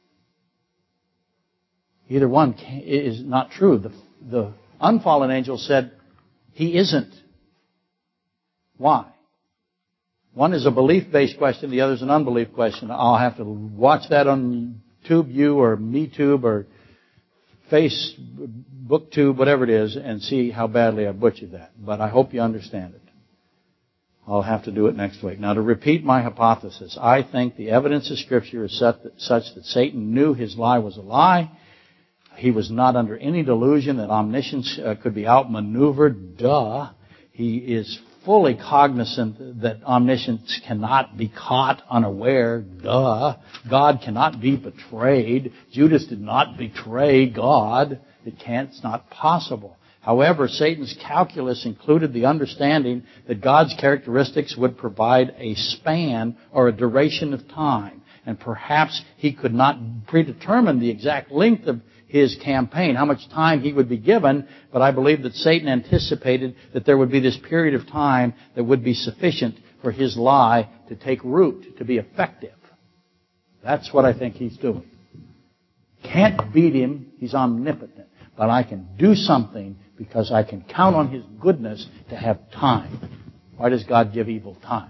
Either one is not true. The, the unfallen angel said, he isn't. Why? One is a belief-based question, the other is an unbelief question. I'll have to watch that on TubeU or MeTube or FaceBookTube, whatever it is, and see how badly I butchered that. But I hope you understand it. I'll have to do it next week. Now, to repeat my hypothesis, I think the evidence of Scripture is such that Satan knew his lie was a lie. He was not under any delusion that omniscience uh, could be outmaneuvered. Duh. He is fully cognizant that omniscience cannot be caught unaware. Duh. God cannot be betrayed. Judas did not betray God. It can't. It's not possible. However, Satan's calculus included the understanding that God's characteristics would provide a span or a duration of time. And perhaps he could not predetermine the exact length of his campaign, how much time he would be given, but I believe that Satan anticipated that there would be this period of time that would be sufficient for his lie to take root, to be effective. That's what I think he's doing. Can't beat him, he's omnipotent, but I can do something because I can count on his goodness to have time. Why does God give evil time?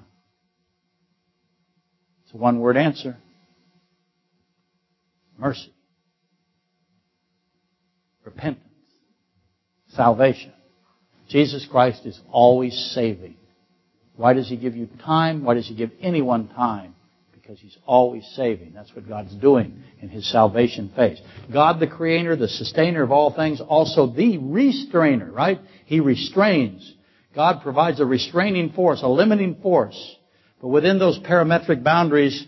It's a one-word answer. Mercy. Repentance. Salvation. Jesus Christ is always saving. Why does he give you time? Why does he give anyone time? Because he's always saving. That's what God's doing in his salvation phase. God, the creator, the sustainer of all things, also the restrainer, right? He restrains. God provides a restraining force, a limiting force. But within those parametric boundaries,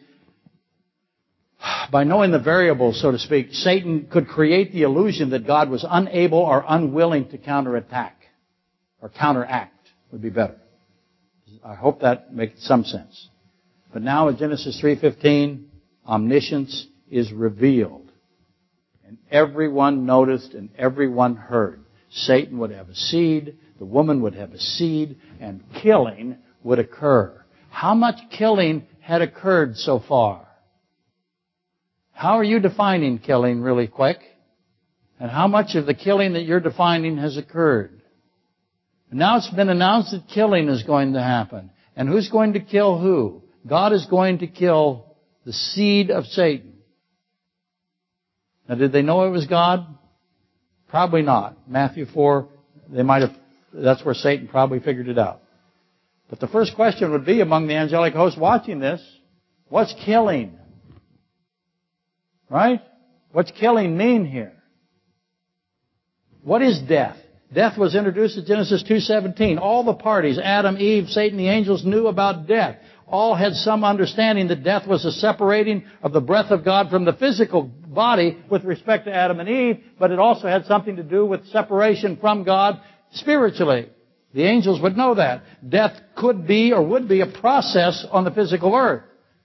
by knowing the variables, so to speak, Satan could create the illusion that God was unable or unwilling to counterattack. Or counteract would be better. I hope that makes some sense. But now in Genesis three fifteen, omniscience is revealed. And everyone noticed and everyone heard. Satan would have a seed, the woman would have a seed, and killing would occur. How much killing had occurred so far? How are you defining killing really quick? And how much of the killing that you're defining has occurred? And now it's been announced that killing is going to happen. And who's going to kill who? God is going to kill the seed of Satan. Now, did they know it was God? Probably not. Matthew four, they might have, that's where Satan probably figured it out. But the first question would be among the angelic hosts watching this, what's killing? Right? What's killing mean here? What is death? Death was introduced in Genesis two seventeen. All the parties, Adam, Eve, Satan, the angels, knew about death. All had some understanding that death was a separating of the breath of God from the physical body with respect to Adam and Eve, but it also had something to do with separation from God spiritually. The angels would know that. Death could be or would be a process on the physical earth.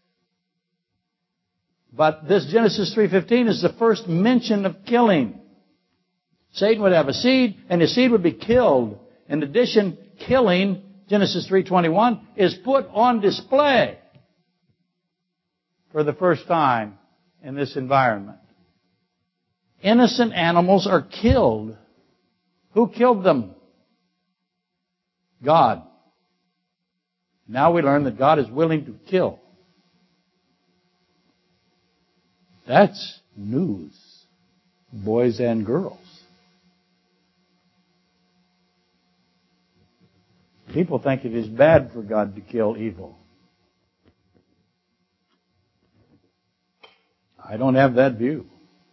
But this Genesis three fifteen is the first mention of killing. Satan would have a seed, and his seed would be killed. In addition, killing, Genesis three twenty-one, is put on display for the first time in this environment. Innocent animals are killed. Who killed them? God. Now we learn that God is willing to kill. That's news, boys and girls. People think it is bad for God to kill evil. I don't have that view.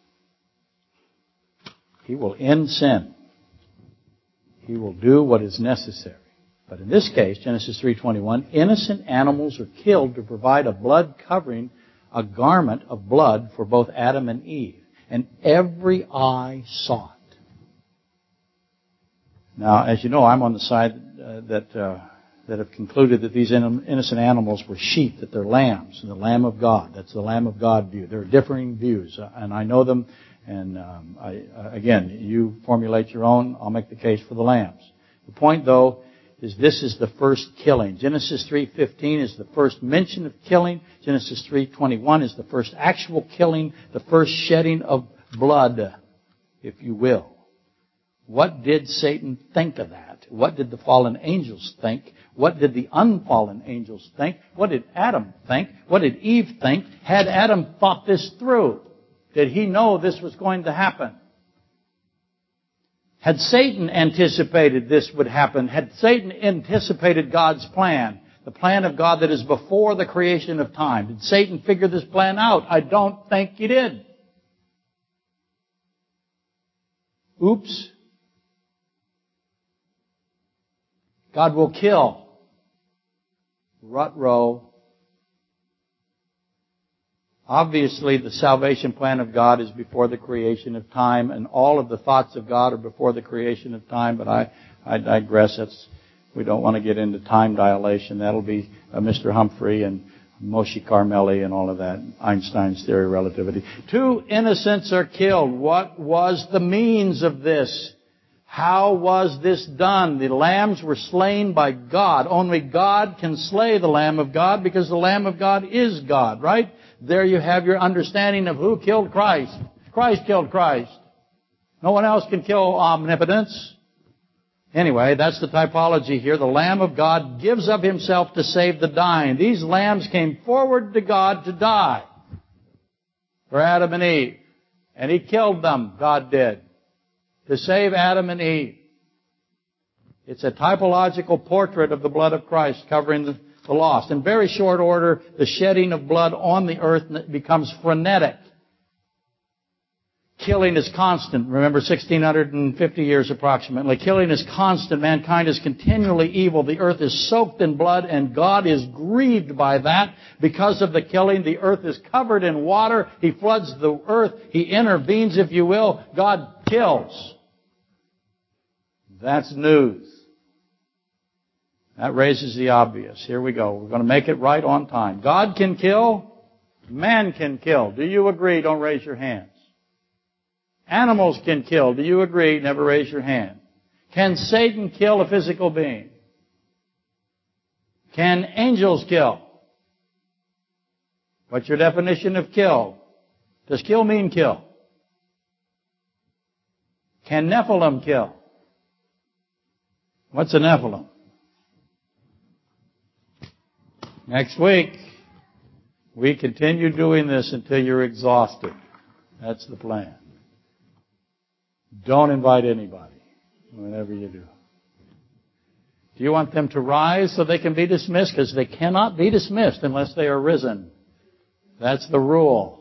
He will end sin. He will do what is necessary. But in this case, Genesis three twenty-one, innocent animals are killed to provide a blood covering, a garment of blood for both Adam and Eve. And every eye saw it. Now, as you know, I'm on the side uh, that uh, that have concluded that these in- innocent animals were sheep, that they're lambs, and the Lamb of God. That's the Lamb of God view. There are differing views, uh, and I know them. And um, I, uh, again, you formulate your own. I'll make the case for the lambs. The point, though, is this is the first killing. Genesis three fifteen is the first mention of killing. Genesis three twenty-one is the first actual killing, the first shedding of blood, if you will. What did Satan think of that? What did the fallen angels think? What did the unfallen angels think? What did Adam think? What did Eve think? Had Adam thought this through? Did he know this was going to happen? Had Satan anticipated this would happen? Had Satan anticipated God's plan? The plan of God that is before the creation of time. Did Satan figure this plan out? I don't think he did. Oops. God will kill. Rut-row. Obviously, the salvation plan of God is before the creation of time, and all of the thoughts of God are before the creation of time, but I, I digress. That's, we don't want to get into time dilation. That'll be uh, Mister Humphrey and Moshe Carmeli and all of that, Einstein's theory of relativity. Two innocents are killed. What was the means of this? How was this done? The lambs were slain by God. Only God can slay the Lamb of God because the Lamb of God is God, right? There you have your understanding of who killed Christ. Christ killed Christ. No one else can kill omnipotence. Anyway, that's the typology here. The Lamb of God gives of himself to save the dying. These lambs came forward to God to die for Adam and Eve. And he killed them, God did, to save Adam and Eve. It's a typological portrait of the blood of Christ covering the, the lost. In very short order, the shedding of blood on the earth becomes frenetic. Killing is constant. Remember, sixteen fifty years approximately. Killing is constant. Mankind is continually evil. The earth is soaked in blood, and God is grieved by that. Because of the killing, the earth is covered in water. He floods the earth. He intervenes, if you will. God kills. That's news. That raises the obvious. Here we go. We're going to make it right on time. God can kill. Man can kill. Do you agree? Don't raise your hands. Animals can kill. Do you agree? Never raise your hand. Can Satan kill a physical being? Can angels kill? What's your definition of kill? Does kill mean kill? Can Nephilim kill? What's a Nephilim? Next week, we continue doing this until you're exhausted. That's the plan. Don't invite anybody, whatever you do. Do you want them to rise so they can be dismissed? Because they cannot be dismissed unless they are risen. That's the rule.